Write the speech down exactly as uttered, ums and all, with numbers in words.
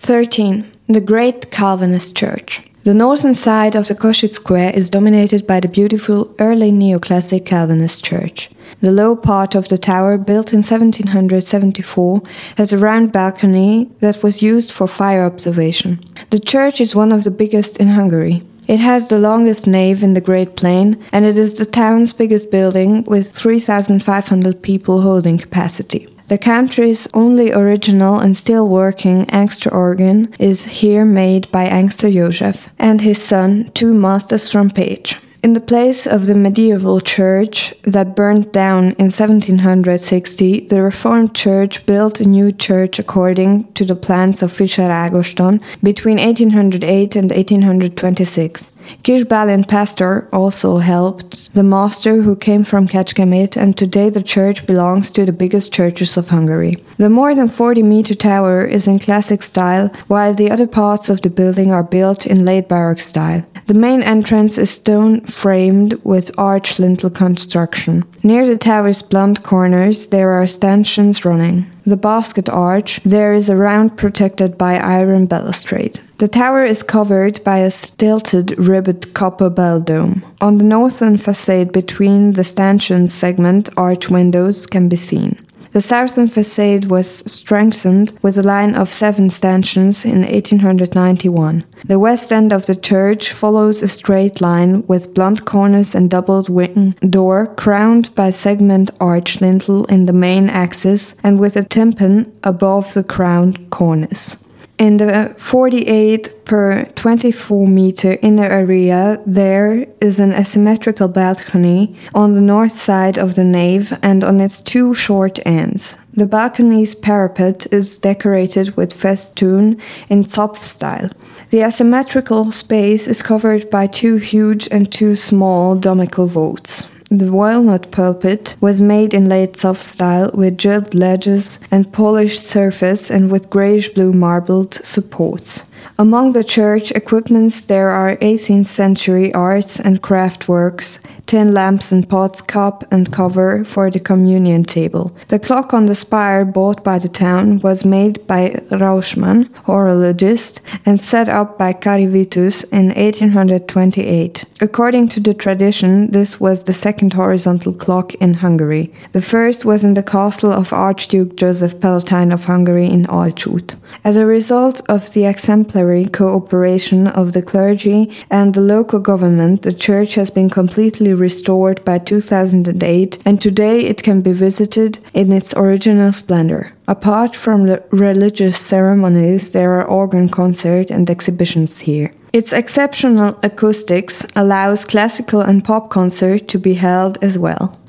thirteen. The Great Calvinist Church. The northern side of the Kossuth Square is dominated by the beautiful early neoclassic Calvinist church. The low part of the tower, built in seventeen seventy-four, has a round balcony that was used for fire observation. The church is one of the biggest in Hungary. It has the longest nave in the Great Plain, and it is the town's biggest building with three thousand five hundred people holding capacity. The country's only original and still working Angster organ is here made by Angster Josef and his son, two masters from Pécs. In the place of the medieval church that burned down in seventeen sixty, the Reformed Church built a new church according to the plans of Fischer Ágoston between eighteen oh eight and eighteen twenty-six. Kis Bálint pastor also helped the master who came from Kecskemét, and today the church belongs to the biggest churches of Hungary. The more than forty meter tower is in classic style, while the other parts of the building are built in late Baroque style. The main entrance is stone framed with arch lintel construction. Near the tower's blunt corners there are stanchions running. The basket arch there is around protected by iron balustrade. The tower is covered by a stilted ribbed copper bell dome. On the northern facade between the stanchion segment arch windows can be seen. The southern facade was strengthened with a line of seven stanchions in eighteen ninety-one. The west end of the church follows a straight line with blunt corners and doubled wing door crowned by segment arch lintel in the main axis and with a tympan above the crowned cornice. In the forty-eight per twenty-four meter inner area, there is an asymmetrical balcony on the north side of the nave and on its two short ends. The balcony's parapet is decorated with festoon in Zopf style. The asymmetrical space is covered by two huge and two small domical vaults. The walnut pulpit was made in late Zopf style with gilt ledges and polished surface and with greyish-blue marbled supports. Among the church equipments there are eighteenth century arts and craft works, tin lamps and pots, cup and cover for the communion table. The clock on the spire bought by the town was made by Rauschmann, horologist, and set up by Carivitus in eighteen twenty-eight. According to the tradition, this was the second horizontal clock in Hungary. The first was in the castle of Archduke Joseph Palatine of Hungary in Alcsút. As a result of the exemplary cooperation of the clergy and the local government, the church has been completely restored by two thousand eight, and today it can be visited in its original splendor. Apart from the religious ceremonies, there are organ concerts and exhibitions here. Its exceptional acoustics allows classical and pop concert to be held as well.